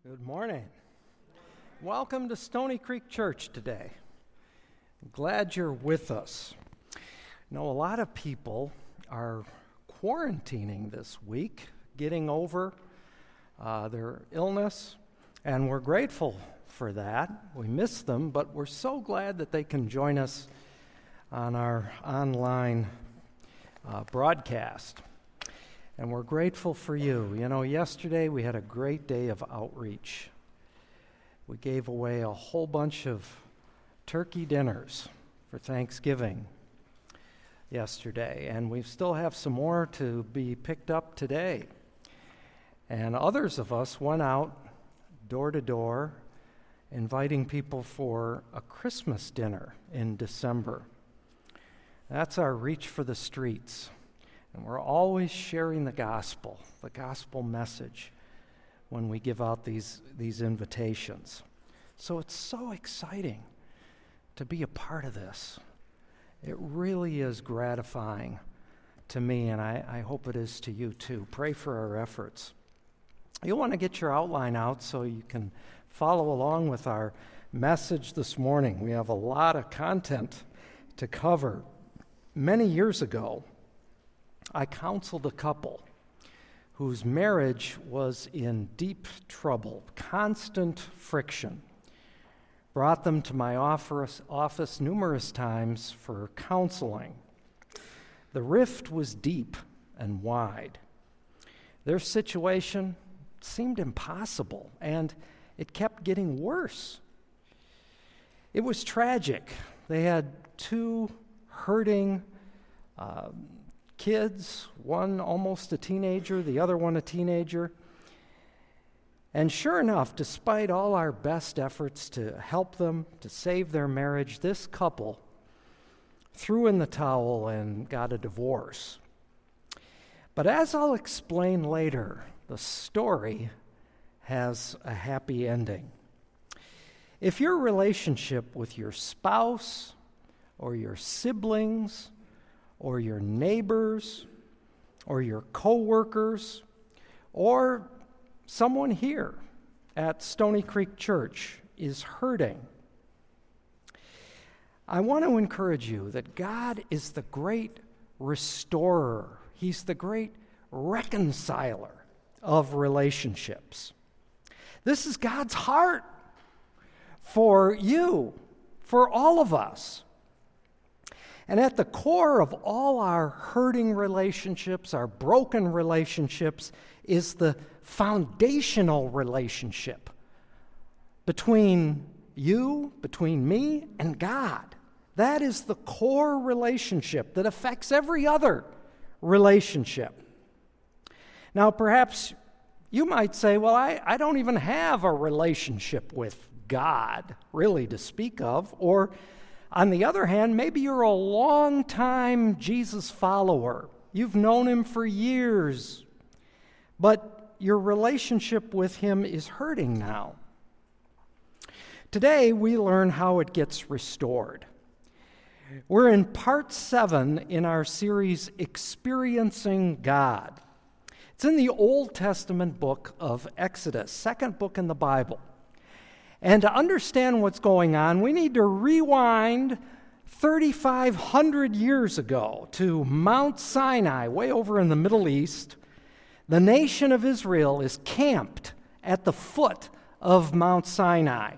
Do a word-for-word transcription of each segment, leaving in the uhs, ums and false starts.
Good morning. Welcome to Stony Creek Church today. I'm glad you're with us. You know, a lot of people are quarantining this week, getting over uh, their illness, and we're grateful for that. We miss them, but we're so glad that they can join us on our online uh, broadcast. And we're grateful for you. You know, yesterday we had a great day of outreach. We gave away a whole bunch of turkey dinners for Thanksgiving yesterday, and we still have some more to be picked up today. And others of us went out door to door inviting people for a Christmas dinner in December. That's our reach for the streets. And we're always sharing the gospel, the gospel message, when we give out these, these invitations. So it's so exciting to be a part of this. It really is gratifying to me, and I, I hope it is to you too. Pray for our efforts. You'll want to get your outline out so you can follow along with our message this morning. We have a lot of content to cover. Many years ago, I counseled a couple whose marriage was in deep trouble, constant friction. Brought them to my office, office numerous times for counseling. The rift was deep and wide. Their situation seemed impossible, and it kept getting worse. It was tragic. They had two hurting uh, kids, one almost a teenager, the other one a teenager. And sure enough, despite all our best efforts to help them, to save their marriage, this couple threw in the towel and got a divorce. But as I'll explain later, the story has a happy ending. If your relationship with your spouse or your siblings or your neighbors, or your coworkers, or someone here at Stony Creek Church is hurting, I want to encourage you that God is the great restorer. He's the great reconciler of relationships. This is God's heart for you, for all of us. And at the core of all our hurting relationships, our broken relationships, is the foundational relationship between you, between me, and God. That is the core relationship that affects every other relationship. Now, perhaps you might say, well, I, I don't even have a relationship with God, really, to speak of, or on the other hand, maybe you're a long-time Jesus follower. You've known him for years, but your relationship with him is hurting now. Today, we learn how it gets restored. We're in part seven in our series, Experiencing God. It's in the Old Testament book of Exodus, second book in the Bible. And to understand what's going on, we need to rewind thirty-five hundred years ago to Mount Sinai, way over in the Middle East. The nation of Israel is camped at the foot of Mount Sinai.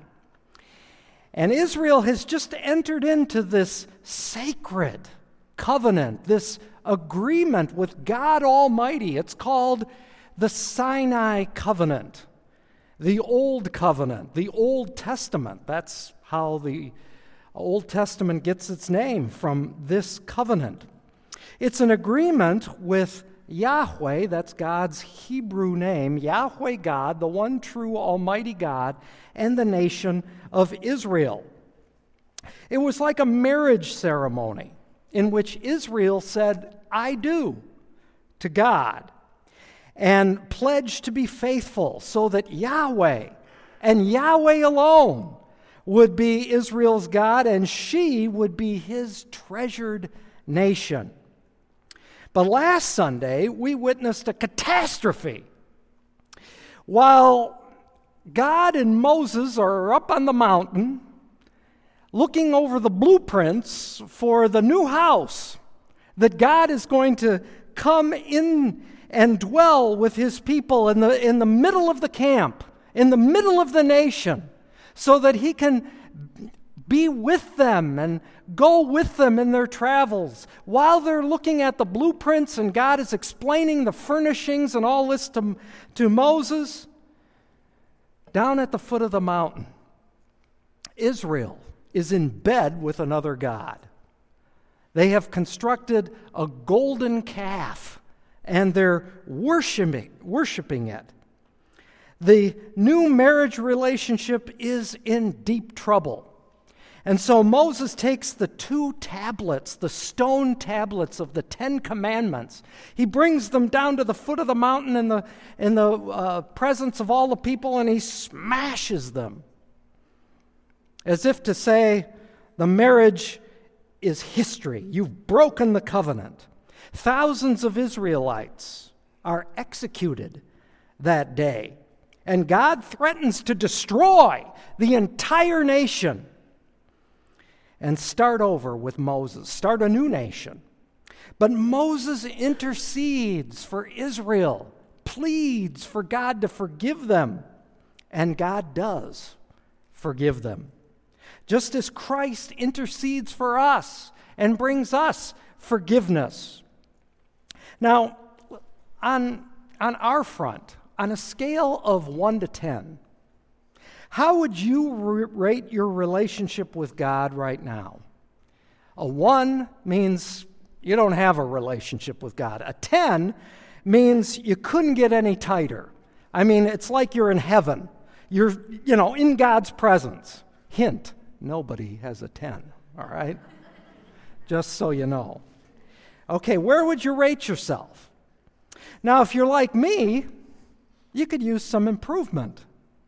And Israel has just entered into this sacred covenant, this agreement with God Almighty. It's called the Sinai Covenant. The Old Covenant, the Old Testament. That's how the Old Testament gets its name, from this covenant. It's an agreement with Yahweh, that's God's Hebrew name, Yahweh God, the one true Almighty God, and the nation of Israel. It was like a marriage ceremony in which Israel said, I do, to God, and pledged to be faithful so that Yahweh and Yahweh alone would be Israel's God, and she would be his treasured nation. But last Sunday, we witnessed a catastrophe. While God and Moses are up on the mountain looking over the blueprints for the new house that God is going to come in and dwell with his people in the, in the middle of the camp, in the middle of the nation, so that he can be with them and go with them in their travels. While they're looking at the blueprints and God is explaining the furnishings and all this to, to Moses, down at the foot of the mountain, Israel is in bed with another god. They have constructed a golden calf, and they're worshiping, worshiping it. The new marriage relationship is in deep trouble. And so Moses takes the two tablets, the stone tablets of the Ten Commandments. He brings them down to the foot of the mountain in the, in the uh, presence of all the people, and he smashes them. As if to say, the marriage is history. You've broken the covenant. Thousands of Israelites are executed that day. And God threatens to destroy the entire nation and start over with Moses, start a new nation. But Moses intercedes for Israel, pleads for God to forgive them, and God does forgive them. Just as Christ intercedes for us and brings us forgiveness. Now, on, on our front, on a scale of one to ten, how would you rate your relationship with God right now? A one means you don't have a relationship with God. A ten means you couldn't get any tighter. I mean, it's like you're in heaven. You're, you know, in God's presence. Hint, nobody has a ten, all right? Just so you know. Okay, where would you rate yourself? Now, if you're like me, you could use some improvement.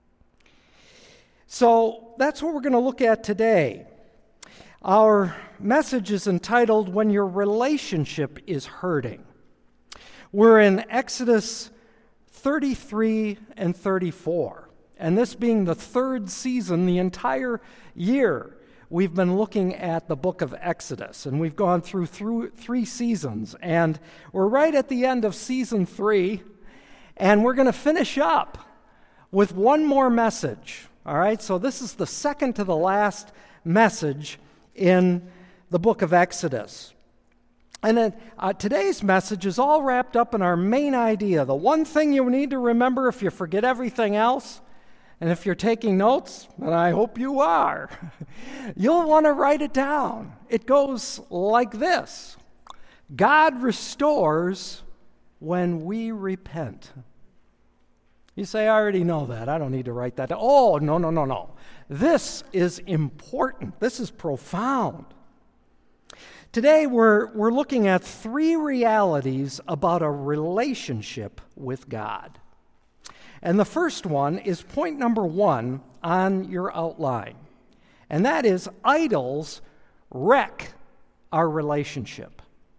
So that's what we're going to look at today. Our message is entitled, When Your Relationship is Hurting. We're in Exodus thirty-three and thirty-four. And this being the third season, the entire year, we've been looking at the book of Exodus. And we've gone through, through three seasons. And we're right at the end of season three. And we're going to finish up with one more message. All right, so this is the second to the last message in the book of Exodus. And then uh, today's message is all wrapped up in our main idea. The one thing you need to remember if you forget everything else, and if you're taking notes, and I hope you are, you'll want to write it down. It goes like this: God restores when we repent. You say, I already know that. I don't need to write that down. Oh, no, no, no, no. This is important. This is profound. Today, we're, we're looking at three realities about a relationship with God. And the first one is point number one on your outline. And that is, idols wreck our relationship.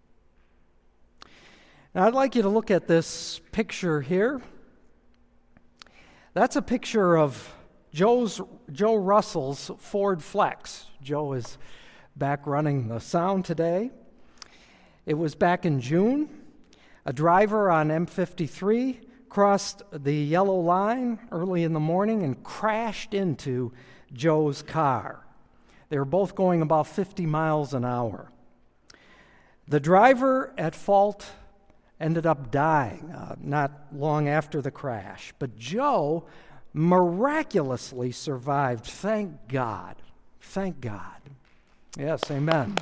Now, I'd like you to look at this picture here. That's a picture of Joe's, Joe Russell's Ford Flex. Joe is back running the sound today. It was back in June. A driver on M fifty-three crossed the yellow line early in the morning and crashed into Joe's car. They were both going about fifty miles an hour. The driver at fault ended up dying uh, not long after the crash. But Joe miraculously survived. Thank God. Thank God. Yes, amen.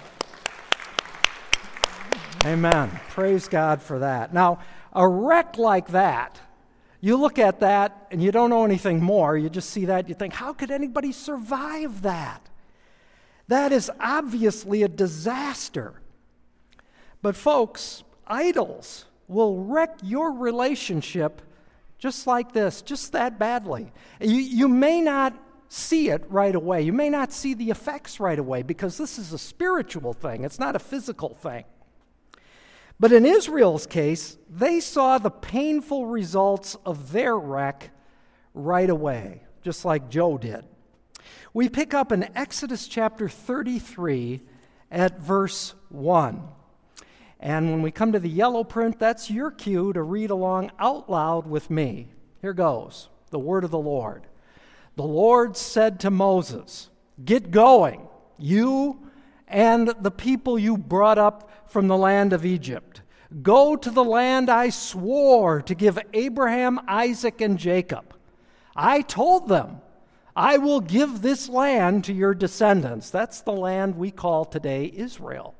Amen. Praise God for that. Now, a wreck like that, you look at that and you don't know anything more. You just see that, you think, how could anybody survive that? That is obviously a disaster. But folks, idols will wreck your relationship just like this, just that badly. You, you may not see it right away. You may not see the effects right away because this is a spiritual thing. It's not a physical thing. But in Israel's case, they saw the painful results of their wreck right away, just like Joe did. We pick up in Exodus chapter thirty-three at verse one. And when we come to the yellow print, that's your cue to read along out loud with me. Here goes, the word of the Lord. The Lord said to Moses, "Get going, you and the people you brought up from the land of Egypt. Go to the land I swore to give Abraham, Isaac, and Jacob. I told them, I will give this land to your descendants." That's the land we call today Israel.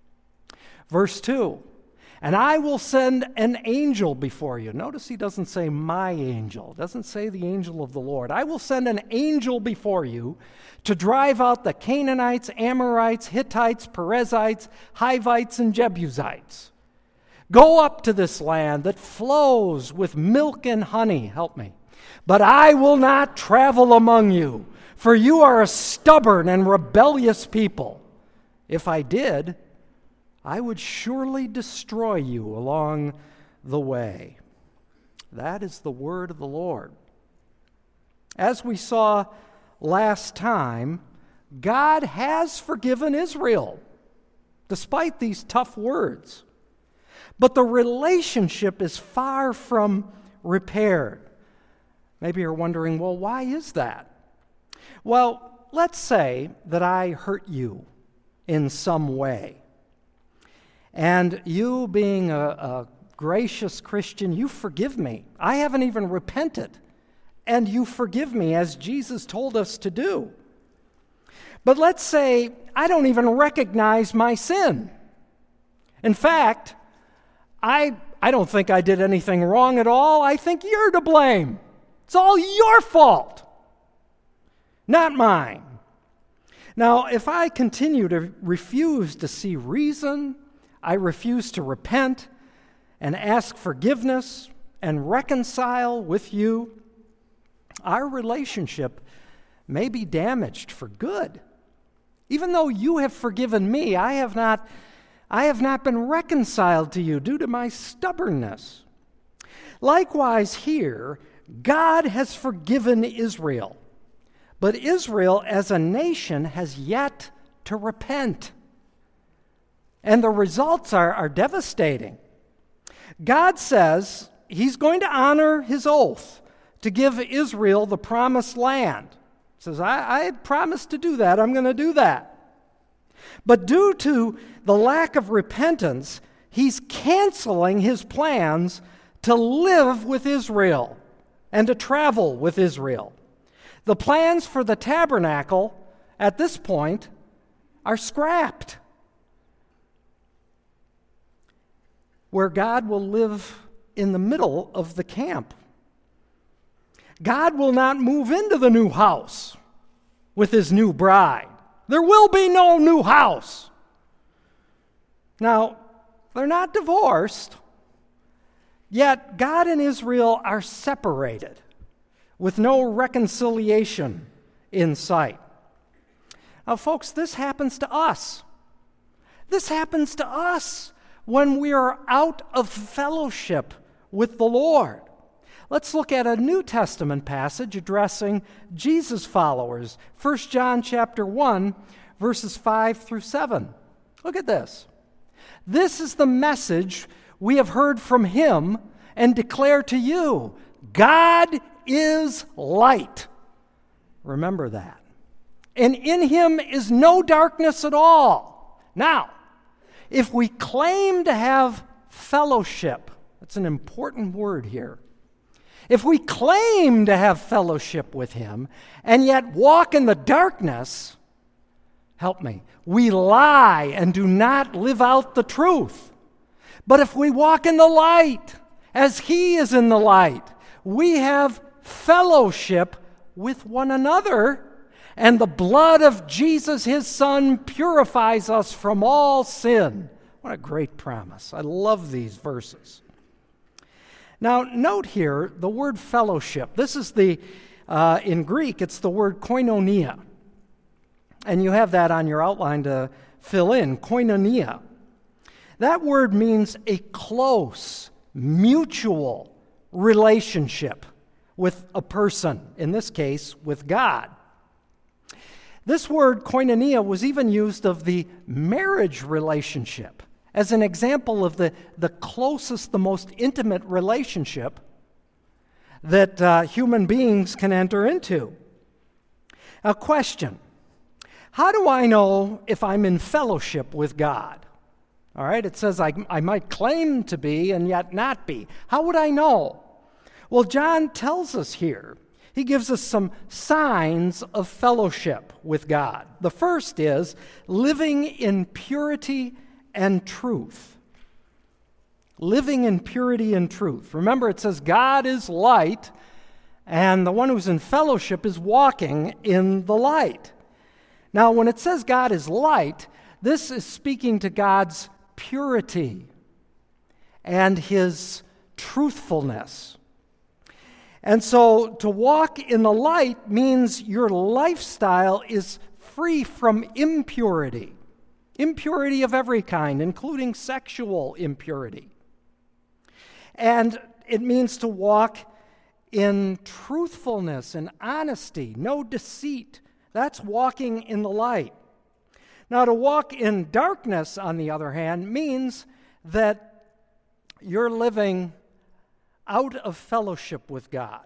Verse two, "And I will send an angel before you." Notice he doesn't say my angel. Doesn't say the angel of the Lord. "I will send an angel before you to drive out the Canaanites, Amorites, Hittites, Perizzites, Hivites, and Jebusites. Go up to this land that flows with milk and honey." Help me. "But I will not travel among you, for you are a stubborn and rebellious people. If I did, I would surely destroy you along the way." That is the word of the Lord. As we saw last time, God has forgiven Israel, despite these tough words. But the relationship is far from repaired. Maybe you're wondering, well, why is that? Well, let's say that I hurt you in some way. And you, being a, a gracious Christian, you forgive me. I haven't even repented. And you forgive me as Jesus told us to do. But let's say I don't even recognize my sin. In fact, I, I don't think I did anything wrong at all. I think you're to blame. It's all your fault, not mine. Now, if I continue to refuse to see reason, I refuse to repent and ask forgiveness and reconcile with you, our relationship may be damaged for good. Even though you have forgiven me, I have not, I have not been reconciled to you due to my stubbornness. Likewise here, God has forgiven Israel, but Israel as a nation has yet to repent. And the results are, are devastating. God says he's going to honor his oath to give Israel the promised land. He says, I, I promised to do that. I'm going to do that. But due to the lack of repentance, he's canceling his plans to live with Israel and to travel with Israel. The plans for the tabernacle at this point are scrapped, where God will live in the middle of the camp. God will not move into the new house with his new bride. There will be no new house. Now, they're not divorced, yet God and Israel are separated with no reconciliation in sight. Now, folks, this happens to us. This happens to us when we are out of fellowship with the Lord. Let's look at a New Testament passage addressing Jesus' followers. First John chapter one, verses five through seven. Look at this. "This is the message we have heard from him and declare to you. God is light." Remember that. "And in him is no darkness at all." Now, if we claim to have fellowship, that's an important word here. If we claim to have fellowship with him and yet walk in the darkness, help me, we lie and do not live out the truth. But if we walk in the light, as he is in the light, we have fellowship with one another, and the blood of Jesus, his Son, purifies us from all sin. What a great promise. I love these verses. Now, note here the word fellowship. This is the, uh, in Greek, it's the word koinonia. And you have that on your outline to fill in, koinonia. That word means a close, mutual relationship with a person, in this case, with God. This word koinonia was even used of the marriage relationship as an example of the, the closest, the most intimate relationship that uh, human beings can enter into. A question: how do I know if I'm in fellowship with God? All right, it says I, I might claim to be and yet not be. How would I know? Well, John tells us here. He gives us some signs of fellowship with God. The first is living in purity and truth. Living in purity and truth. Remember, it says God is light, and the one who's in fellowship is walking in the light. Now, when it says God is light, this is speaking to God's purity and his truthfulness. And so to walk in the light means your lifestyle is free from impurity. Impurity of every kind, including sexual impurity. And it means to walk in truthfulness and honesty, no deceit. That's walking in the light. Now, to walk in darkness, on the other hand, means that you're living out of fellowship with God.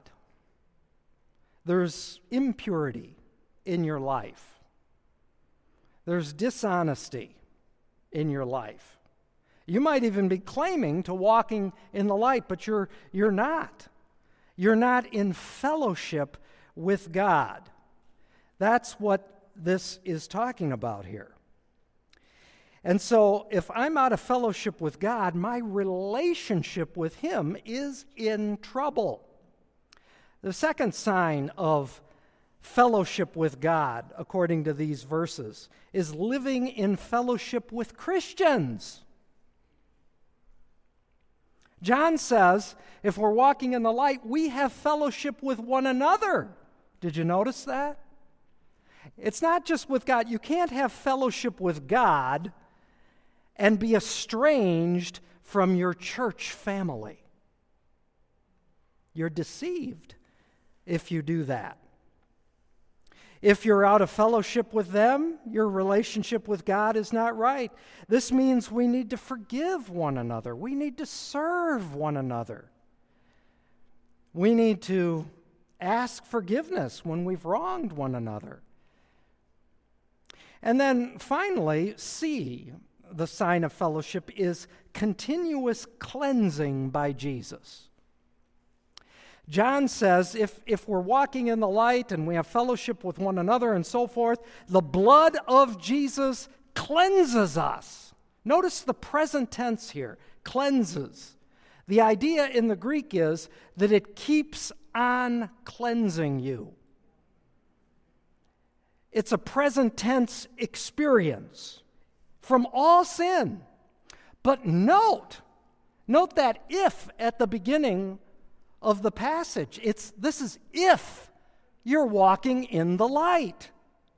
There's impurity in your life. There's dishonesty in your life. You might even be claiming to walking in the light, but you're, you're not. You're not in fellowship with God. That's what this is talking about here. And so if I'm out of fellowship with God, my relationship with him is in trouble. The second sign of fellowship with God, according to these verses, is living in fellowship with Christians. John says, if we're walking in the light, we have fellowship with one another. Did you notice that? It's not just with God. You can't have fellowship with God and be estranged from your church family. You're deceived if you do that. If you're out of fellowship with them, your relationship with God is not right. This means we need to forgive one another. We need to serve one another. We need to ask forgiveness when we've wronged one another. And then finally, C, the sign of fellowship, is continuous cleansing by Jesus. John says if, if we're walking in the light and we have fellowship with one another and so forth, the blood of Jesus cleanses us. Notice the present tense here, cleanses. The idea in the Greek is that it keeps on cleansing you. It's a present tense experience from all sin. But note, note that if at the beginning of the passage. It's this is if you're walking in the light.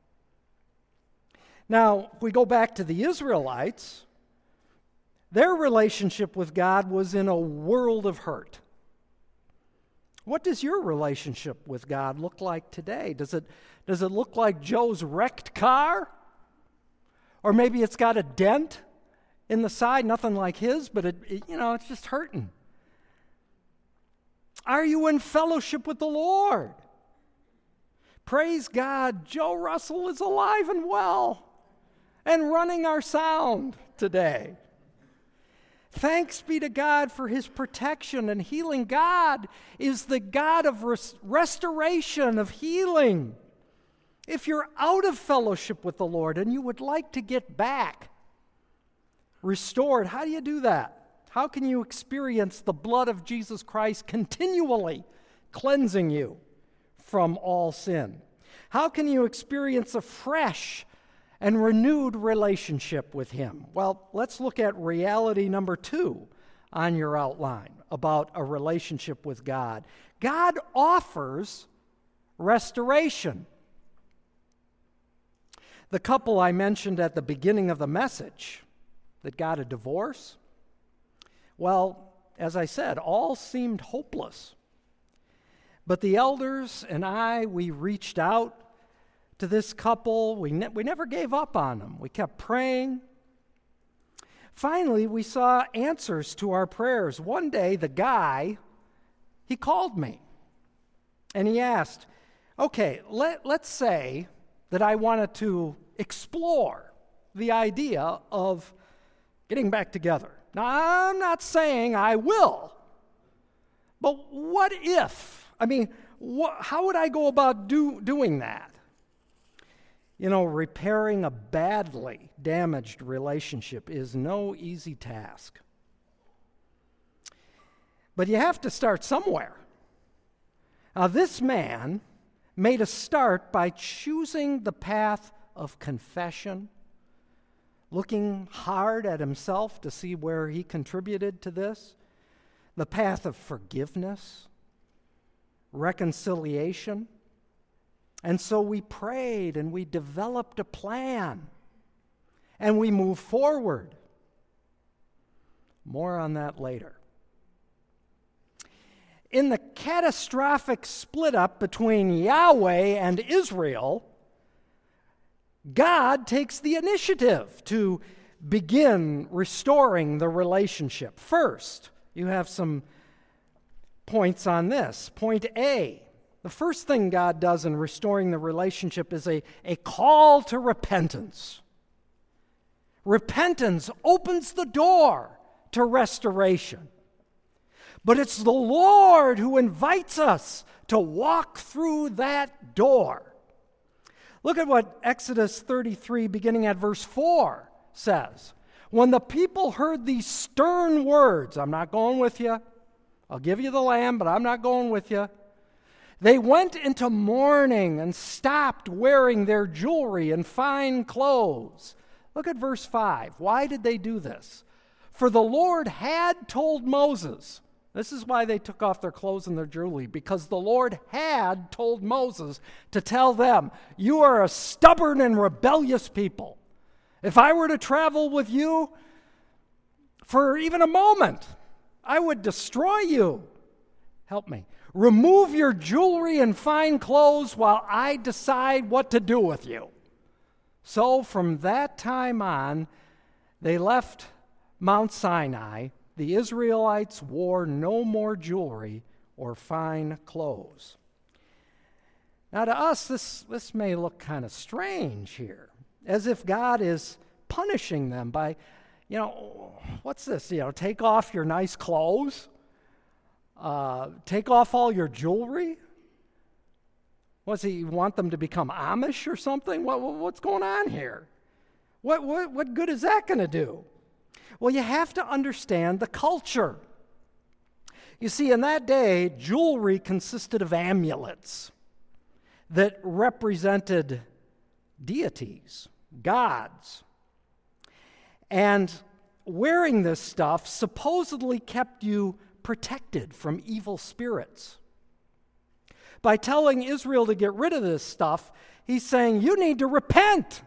Now, if we go back to the Israelites, their relationship with God was in a world of hurt. What does your relationship with God look like today? Does it, does it look like Joe's wrecked car? Or maybe it's got a dent in the side, nothing like his, but it, it, you know, it's just hurting. Are you in fellowship with the Lord? Praise God, Joe Russell is alive and well and running our sound today. Thanks be to God for his protection and healing. God is the God of res- restoration, of healing. If you're out of fellowship with the Lord and you would like to get back restored, how do you do that? How can you experience the blood of Jesus Christ continually cleansing you from all sin? How can you experience a fresh and renewed relationship with him? Well, let's look at reality number two on your outline about a relationship with God. God offers restoration. The couple I mentioned at the beginning of the message that got a divorce, well, as I said, all seemed hopeless. But the elders and I, we reached out to this couple. We, ne- we never gave up on them. We kept praying. Finally, we saw answers to our prayers. One day, the guy, he called me. And he asked, okay, let, let's say that I wanted to explore the idea of getting back together. Now, I'm not saying I will, but what if? I mean, wh- how would I go about do, doing that? You know, repairing a badly damaged relationship is no easy task. But you have to start somewhere. Now, this man made a start by choosing the path of confession, looking hard at himself to see where he contributed to this, the path of forgiveness, reconciliation. And so we prayed and we developed a plan and we moved forward. More on that later. In the catastrophic split up between Yahweh and Israel, God takes the initiative to begin restoring the relationship. First, you have some points on this. Point A, the first thing God does in restoring the relationship is a, a call to repentance. Repentance opens the door to restoration. But it's the Lord who invites us to walk through that door. Look at what Exodus thirty-three, beginning at verse four, says. When the people heard these stern words, I'm not going with you. I'll give you the lamb, but I'm not going with you. They went into mourning and stopped wearing their jewelry and fine clothes. Look at verse five. Why did they do this? For the Lord had told Moses. This is why they took off their clothes and their jewelry, because the Lord had told Moses to tell them, you are a stubborn and rebellious people. If I were to travel with you for even a moment, I would destroy you. Help me. Remove your jewelry and fine clothes while I decide what to do with you. So from that time on, they left Mount Sinai. The Israelites wore no more jewelry or fine clothes. Now to us, this, this may look kind of strange here, as if God is punishing them by, you know, what's this? You know, take off your nice clothes? Uh, take off all your jewelry? What's he want them to become Amish or something? What, what's going on here? What, what, what good is that going to do? Well, you have to understand the culture. You see, in that day, jewelry consisted of amulets that represented deities, gods. And wearing this stuff supposedly kept you protected from evil spirits. By telling Israel to get rid of this stuff, he's saying, you need to repent.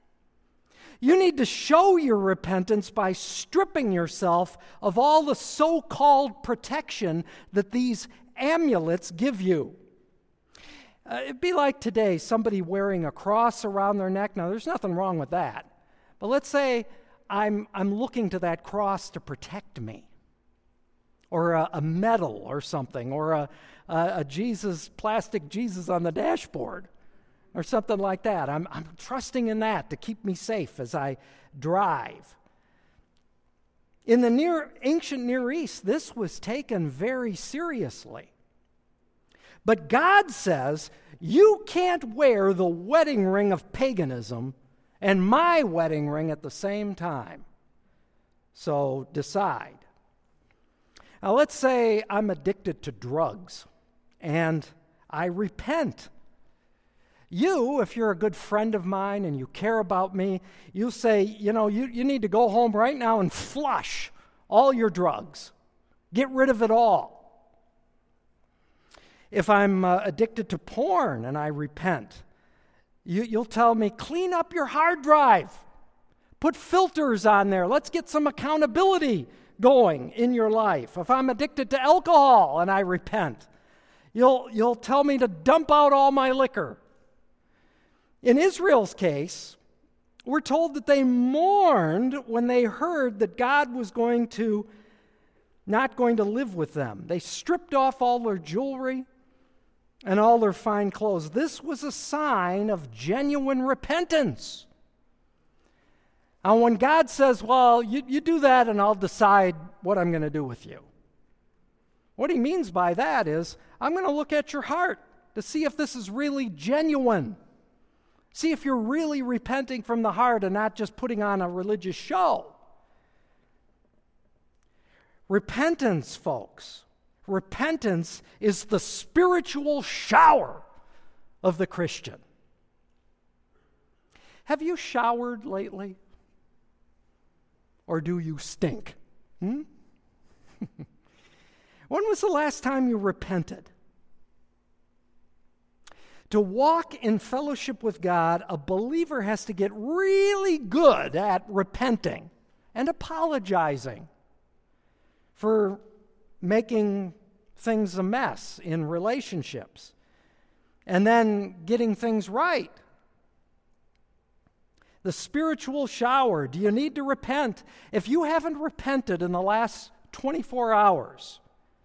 You need to show your repentance by stripping yourself of all the so-called protection that these amulets give you. Uh, it'd be like today, somebody wearing a cross around their neck. Now, there's nothing wrong with that. But let's say I'm, I'm looking to that cross to protect me, or a, a medal or something, or a, a, a Jesus, plastic Jesus on the dashboard, or something like that. I'm, I'm trusting in that to keep me safe as I drive. In the near ancient Near East, this was taken very seriously. But God says, you can't wear the wedding ring of paganism and my wedding ring at the same time. So decide. Now let's say I'm addicted to drugs and I repent. You, if you're a good friend of mine and you care about me, you say, you know, you, you need to go home right now and flush all your drugs. Get rid of it all. If I'm uh, addicted to porn and I repent, you, you'll tell me, clean up your hard drive. Put filters on there. Let's get some accountability going in your life. If I'm addicted to alcohol and I repent, You'll, you'll tell me to dump out all my liquor. In Israel's case, we're told that they mourned when they heard that God was going to, not going to live with them. They stripped off all their jewelry and all their fine clothes. This was a sign of genuine repentance. And when God says, well, you, you do that and I'll decide what I'm going to do with you. What he means by that is, I'm going to look at your heart to see if this is really genuine. See if you're really repenting from the heart and not just putting on a religious show. Repentance, folks, repentance is the spiritual shower of the Christian. Have you showered lately? Or do you stink? Hmm? When was the last time you repented? To walk in fellowship with God, a believer has to get really good at repenting and apologizing for making things a mess in relationships and then getting things right. The spiritual shower. Do you need to repent? If you haven't repented in the last twenty-four hours,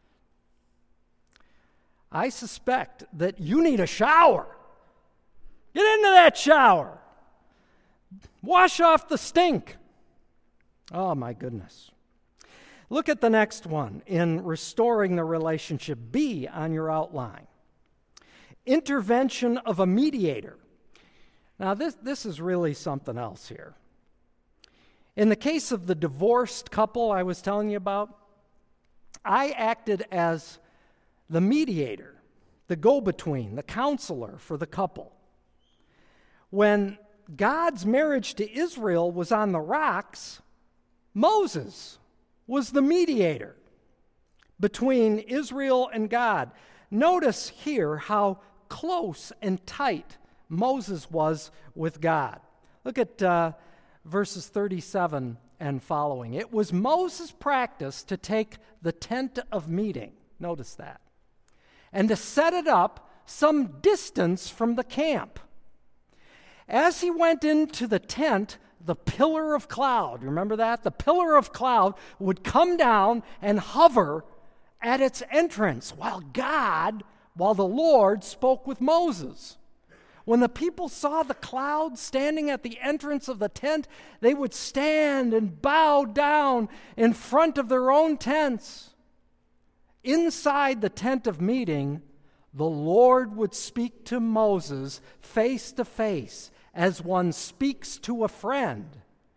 I suspect that you need a shower. Get into that shower. Wash off the stink. Oh, my goodness. Look at the next one in restoring the relationship. B on your outline. Intervention of a mediator. Now, this, this is really something else here. In the case of the divorced couple I was telling you about, I acted as the mediator, the go-between, the counselor for the couple. When God's marriage to Israel was on the rocks, Moses was the mediator between Israel and God. Notice here how close and tight Moses was with God. Look at uh, verses thirty-seven and following. It was Moses' practice to take the tent of meeting, notice that, and to set it up some distance from the camp. As he went into the tent, the pillar of cloud, remember that? The pillar of cloud would come down and hover at its entrance while God, while the Lord spoke with Moses. When the people saw the cloud standing at the entrance of the tent, they would stand and bow down in front of their own tents. Inside the tent of meeting, the Lord would speak to Moses face to face as one speaks to a friend.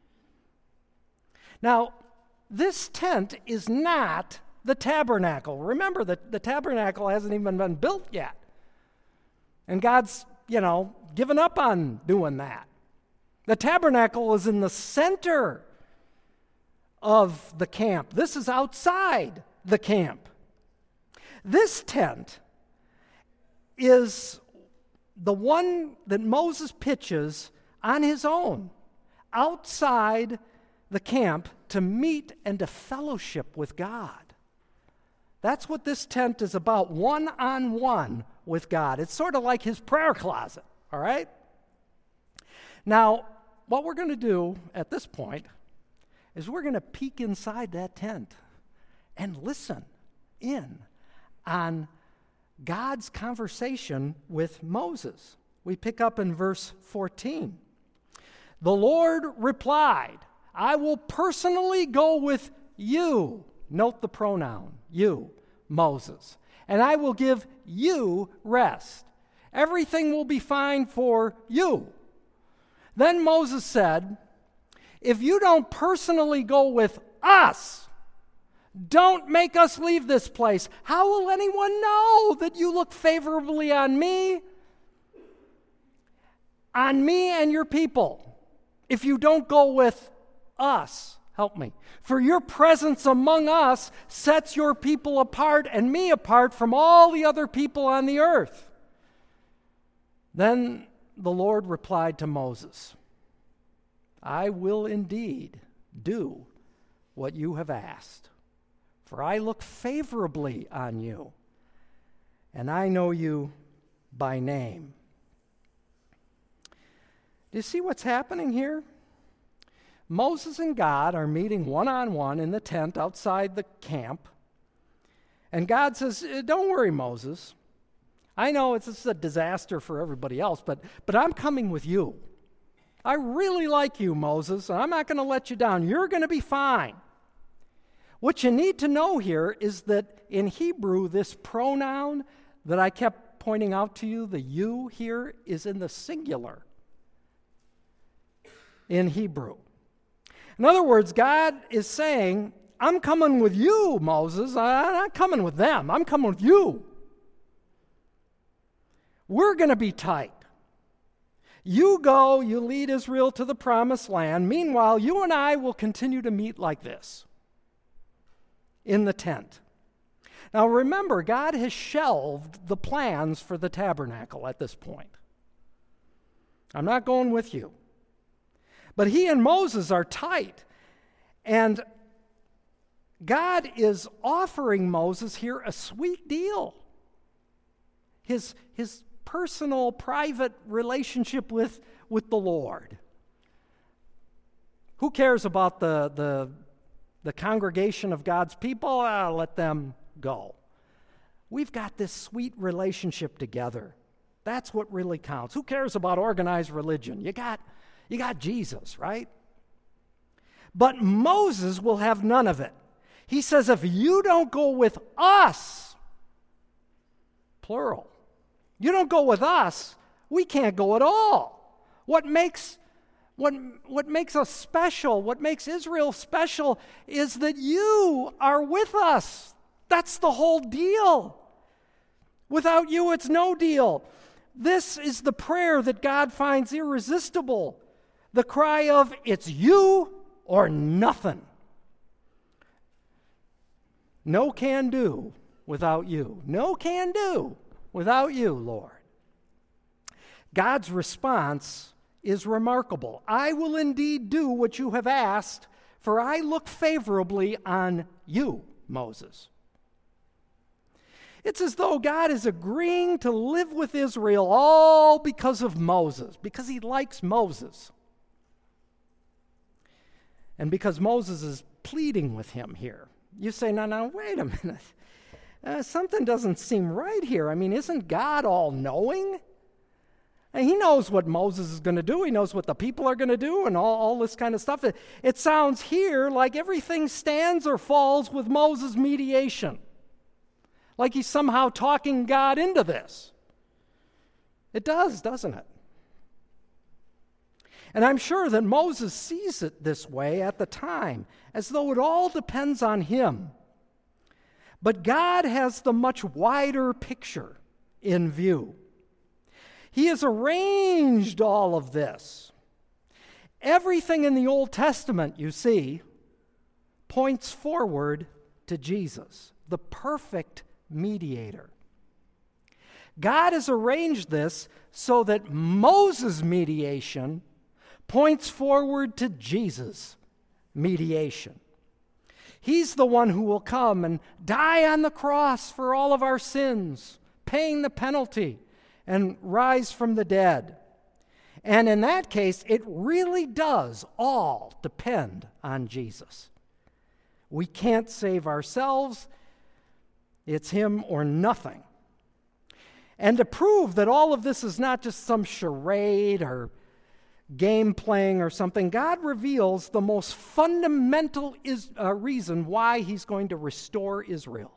Now, this tent is not the tabernacle. Remember that the tabernacle hasn't even been built yet. And God's, you know, given up on doing that. The tabernacle is in the center of the camp. This is outside the camp. This tent is the one that Moses pitches on his own outside the camp to meet and to fellowship with God. That's what this tent is about, one-on-one with God. It's sort of like his prayer closet, all right? Now, what we're going to do at this point is we're going to peek inside that tent and listen in on God's conversation with Moses. We pick up in verse fourteen. The Lord replied, I will personally go with you. Note the pronoun, you, Moses. And I will give you rest. Everything will be fine for you. Then Moses said, if you don't personally go with us, don't make us leave this place. How will anyone know that you look favorably on me? On me and your people, if you don't go with us. Help me. For your presence among us sets your people apart and me apart from all the other people on the earth. Then the Lord replied to Moses, I will indeed do what you have asked, for I look favorably on you. and I know you by name. Do you see what's happening here? Moses and God are meeting one-on-one in the tent outside the camp. And God says, don't worry, Moses. I know it's, it's a disaster for everybody else, but, but I'm coming with you. I really like you, Moses, and I'm not going to let you down. You're going to be fine. What you need to know here is that in Hebrew, this pronoun that I kept pointing out to you, the you here, is in the singular in Hebrew. In other words, God is saying, I'm coming with you, Moses. I'm not coming with them. I'm coming with you. We're going to be tight. You go, you lead Israel to the promised land. Meanwhile, you and I will continue to meet like this in the tent. Now remember, God has shelved the plans for the tabernacle at this point. I'm not going with you. But he and Moses are tight. And God is offering Moses here a sweet deal. His, his personal, private relationship with, with the Lord. Who cares about the, the, the congregation of God's people? Ah, let them go. We've got this sweet relationship together. That's what really counts. Who cares about organized religion? You got, you got Jesus, right? But Moses will have none of it. He says, if you don't go with us, plural, you don't go with us, we can't go at all. What makes, what, what makes us special, what makes Israel special is that you are with us. That's the whole deal. Without you, it's no deal. This is the prayer that God finds irresistible. The cry of, it's you or nothing. No can do without you. No can do without you, Lord. God's response is remarkable. I will indeed do what you have asked, for I look favorably on you, Moses. It's as though God is agreeing to live with Israel all because of Moses, because he likes Moses. And because Moses is pleading with him here. You say, no, no, wait a minute. Uh, something doesn't seem right here. I mean, isn't God all-knowing? And he knows what Moses is going to do. He knows what the people are going to do and all, all this kind of stuff. It, it sounds here like everything stands or falls with Moses' mediation. Like he's somehow talking God into this. It does, doesn't it? And I'm sure that Moses sees it this way at the time, as though it all depends on him. But God has the much wider picture in view. He has arranged all of this. Everything in the Old Testament, you see, points forward to Jesus, the perfect mediator. God has arranged this so that Moses' mediation points forward to Jesus' mediation. He's the one who will come and die on the cross for all of our sins, paying the penalty, and rise from the dead. And in that case, it really does all depend on Jesus. We can't save ourselves. It's him or nothing. And to prove that all of this is not just some charade or game playing or something, God reveals the most fundamental is, uh, reason why he's going to restore Israel.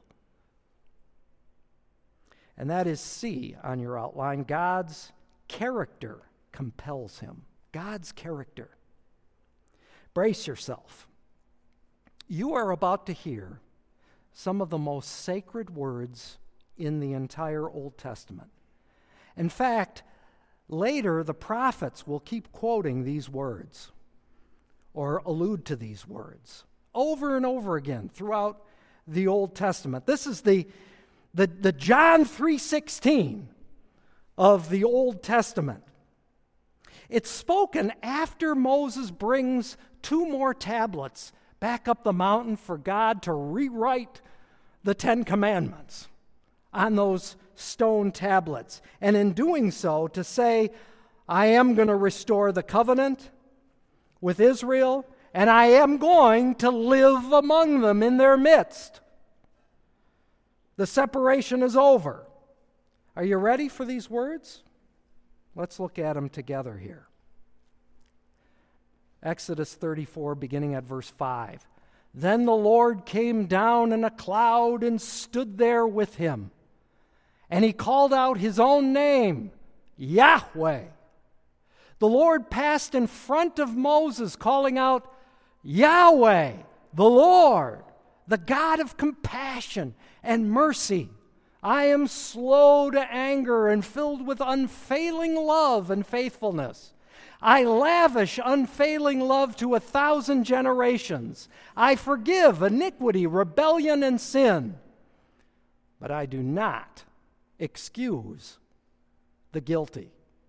And that is C on your outline. God's character compels him. God's character. Brace yourself. You are about to hear some of the most sacred words in the entire Old Testament. In fact, later, the prophets will keep quoting these words or allude to these words over and over again throughout the Old Testament. This is the, the, the John three sixteen of the Old Testament. It's spoken after Moses brings two more tablets back up the mountain for God to rewrite the Ten Commandments on those stone tablets. And in doing so, to say, I am going to restore the covenant with Israel, and I am going to live among them in their midst. The separation is over. Are you ready for these words? Let's look at them together here. Exodus thirty-four, beginning at verse five. Then the Lord came down in a cloud and stood there with him. And he called out his own name, Yahweh. The Lord passed in front of Moses, calling out, Yahweh, the Lord, the God of compassion and mercy. I am slow to anger and filled with unfailing love and faithfulness. I lavish unfailing love to a thousand generations. I forgive iniquity, rebellion, and sin. But I do not excuse the guilty.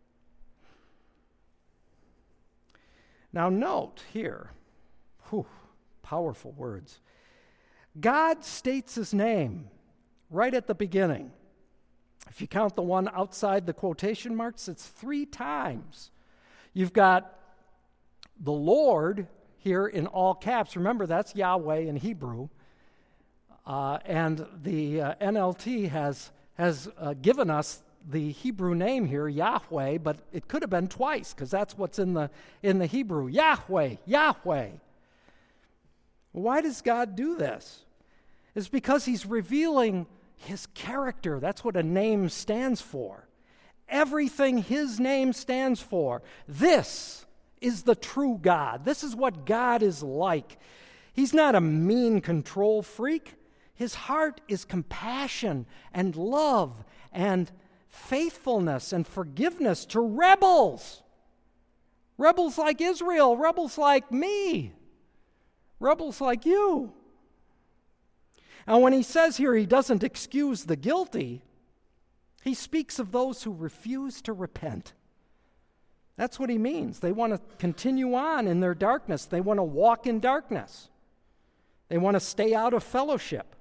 Now note here, whew, powerful words. God states his name right at the beginning. If you count the one outside the quotation marks, it's three times. You've got the Lord here in all caps. Remember, that's Yahweh in Hebrew. Uh, and the uh, N L T has, has uh, given us the Hebrew name here, Yahweh, but it could have been twice because that's what's in the, in the Hebrew. Yahweh, Yahweh. Why does God do this? It's because he's revealing his character. That's what a name stands for. Everything his name stands for. This is the true God. This is what God is like. He's not a mean control freak. His heart is compassion and love and faithfulness and forgiveness to rebels. Rebels like Israel, rebels like me, rebels like you. And when he says here he doesn't excuse the guilty, he speaks of those who refuse to repent. That's what he means. They want to continue on in their darkness. They want to walk in darkness. They want to stay out of fellowship.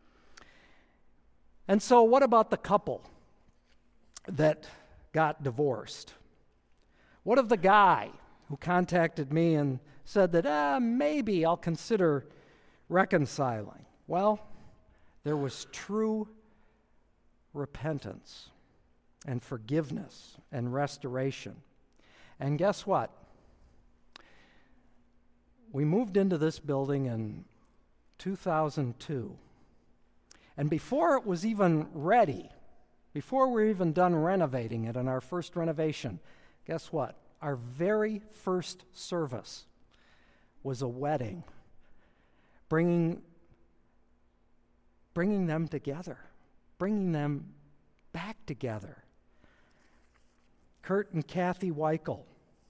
And so what about the couple that got divorced? What of the guy who contacted me and said that, ah, maybe I'll consider reconciling? Well, there was true repentance and forgiveness and restoration. And guess what? We moved into this building in two thousand two. And before it was even ready, before we were even done renovating it in our first renovation, guess what? Our very first service was a wedding, bringing, bringing them together. Bringing them back together. Kurt and Kathy Weichel.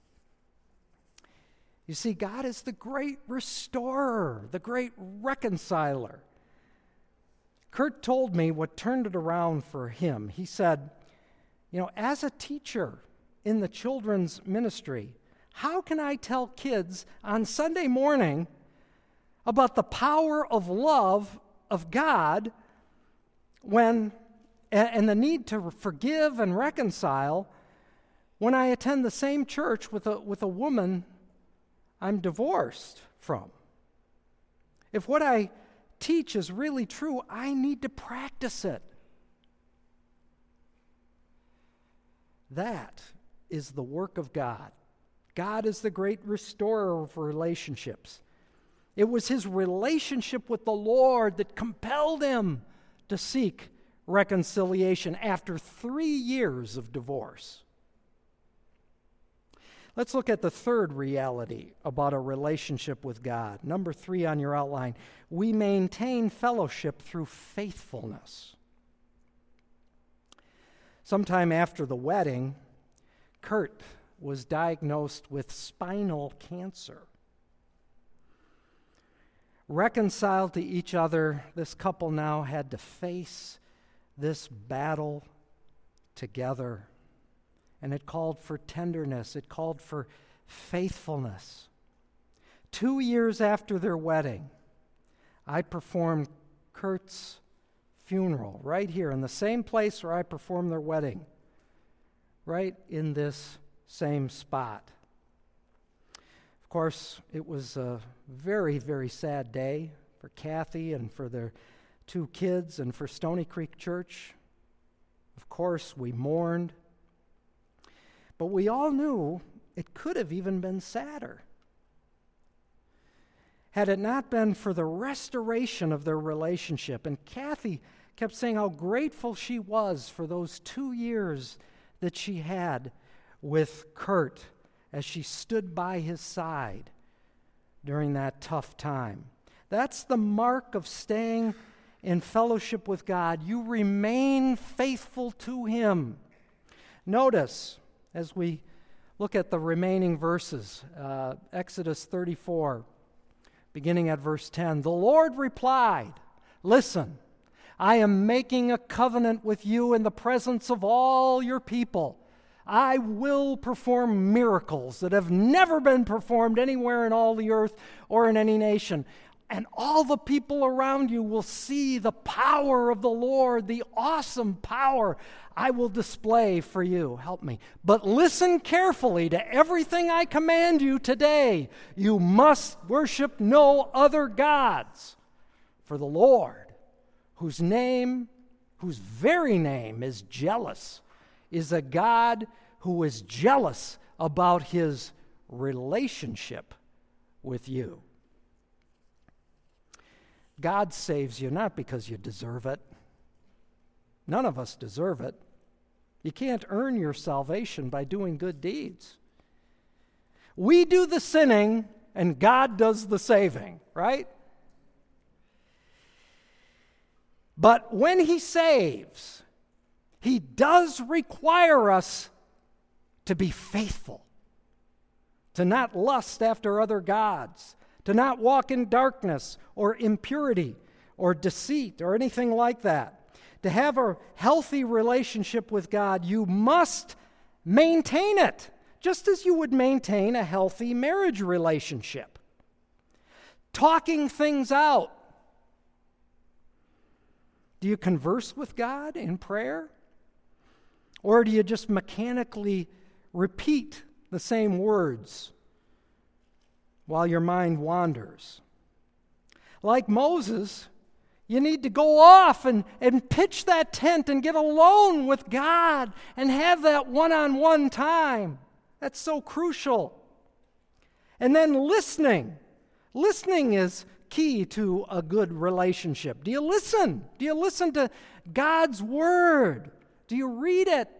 You see, God is the great restorer, the great reconciler. Kurt told me what turned it around for him. He said, you know, as a teacher in the children's ministry, how can I tell kids on Sunday morning about the power of love of God when, and the need to forgive and reconcile when I attend the same church with a, with a woman I'm divorced from? If what I teach is really true, I need to practice it. That is the work of God. God is the great restorer of relationships. It was his relationship with the Lord that compelled him to seek reconciliation after three years of divorce. Let's look at the third reality about a relationship with God. Number three on your outline. We maintain fellowship through faithfulness. Sometime after the wedding, Kurt was diagnosed with spinal cancer. Reconciled to each other, this couple now had to face this battle together. And it called for tenderness. It called for faithfulness. Two years after their wedding, I performed Kurt's funeral, right here in the same place where I performed their wedding, right in this same spot. Of course, it was a very, very sad day for Kathy and for their two kids and for Stony Creek Church. Of course, we mourned. But we all knew it could have even been sadder. Had it not been for the restoration of their relationship. And Kathy kept saying how grateful she was for those two years that she had with Kurt as she stood by his side during that tough time. That's the mark of staying in fellowship with God. You remain faithful to Him. Notice, as we look at the remaining verses, uh, Exodus thirty-four, beginning at verse ten, the Lord replied, listen, I am making a covenant with you in the presence of all your people. I will perform miracles that have never been performed anywhere in all the earth or in any nation. And all the people around you will see the power of the Lord, the awesome power I will display for you. Help me. But listen carefully to everything I command you today. You must worship no other gods. For the Lord, whose name, whose very name is jealous, is a God who is jealous about His relationship with you. God saves you not because you deserve it. None of us deserve it. You can't earn your salvation by doing good deeds. We do the sinning and God does the saving, right? But when He saves, He does require us to be faithful, to not lust after other gods, to not walk in darkness or impurity or deceit or anything like that. To have a healthy relationship with God, you must maintain it, just as you would maintain a healthy marriage relationship. Talking things out. Do you converse with God in prayer? Or do you just mechanically repeat the same words while your mind wanders? Like Moses, you need to go off and, and pitch that tent and get alone with God and have that one-on-one time. That's so crucial. And then listening. Listening is key to a good relationship. Do you listen? Do you listen to God's Word? Do you read it?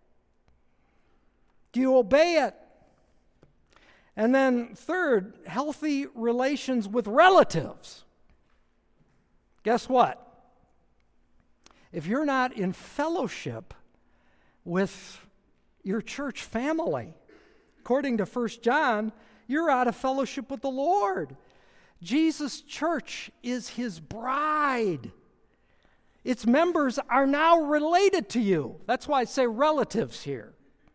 Do you obey it? And then third, healthy relations with relatives. Guess what? If you're not in fellowship with your church family, according to First John, you're out of fellowship with the Lord. Jesus' church is His bride. Its members are now related to you. That's why I say relatives here.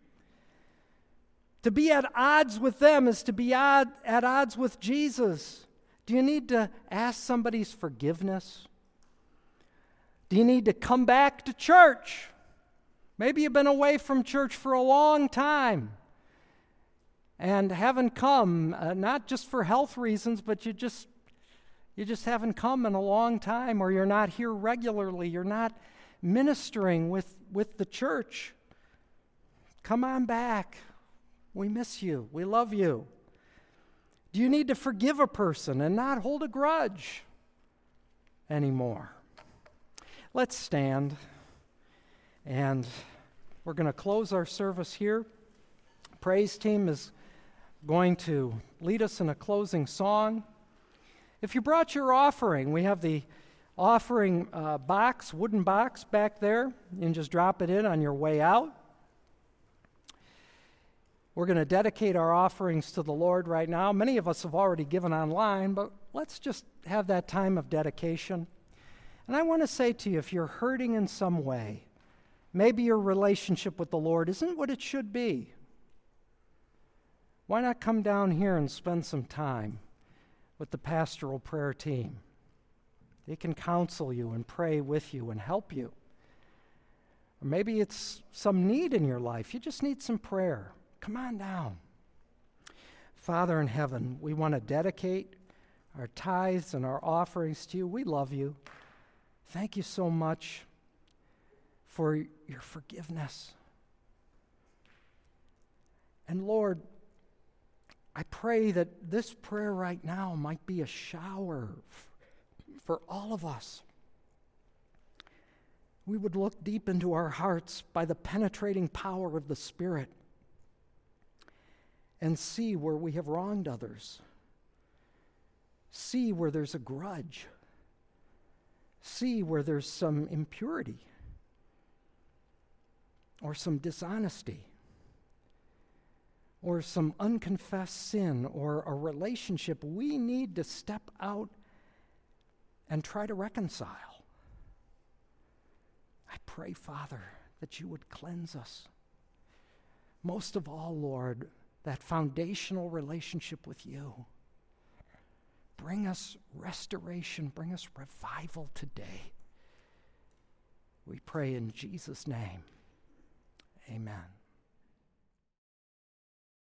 To be at odds with them is to be odd, at odds with Jesus. Do you need to ask somebody's forgiveness? Do you need to come back to church? Maybe you've been away from church for a long time and haven't come, uh, not just for health reasons, but you just you just haven't come in a long time, or you're not here regularly. You're not ministering with, with the church. Come on back. We miss you. We love you. Do you need to forgive a person and not hold a grudge anymore? Let's stand, and we're going to close our service here. Praise team is going to lead us in a closing song. If you brought your offering, we have the offering uh, box, wooden box back there. You can just drop it in on your way out. We're going to dedicate our offerings to the Lord right now. Many of us have already given online, but let's just have that time of dedication. And I want to say to you, if you're hurting in some way, maybe your relationship with the Lord isn't what it should be, why not come down here and spend some time with the pastoral prayer team? They can counsel you and pray with you and help you. Or maybe it's some need in your life. You just need some prayer. Come on down. Father in heaven, we want to dedicate our tithes and our offerings to you. We love you. Thank you so much for your forgiveness. And Lord, I pray that this prayer right now might be a shower f- for all of us. We would look deep into our hearts by the penetrating power of the Spirit and see where we have wronged others. See where there's a grudge. See where there's some impurity or some dishonesty or some unconfessed sin or a relationship we need to step out and try to reconcile. I pray, Father, that you would cleanse us. Most of all, Lord, that foundational relationship with you. Bring us restoration, bring us revival today. We pray in Jesus' name. Amen.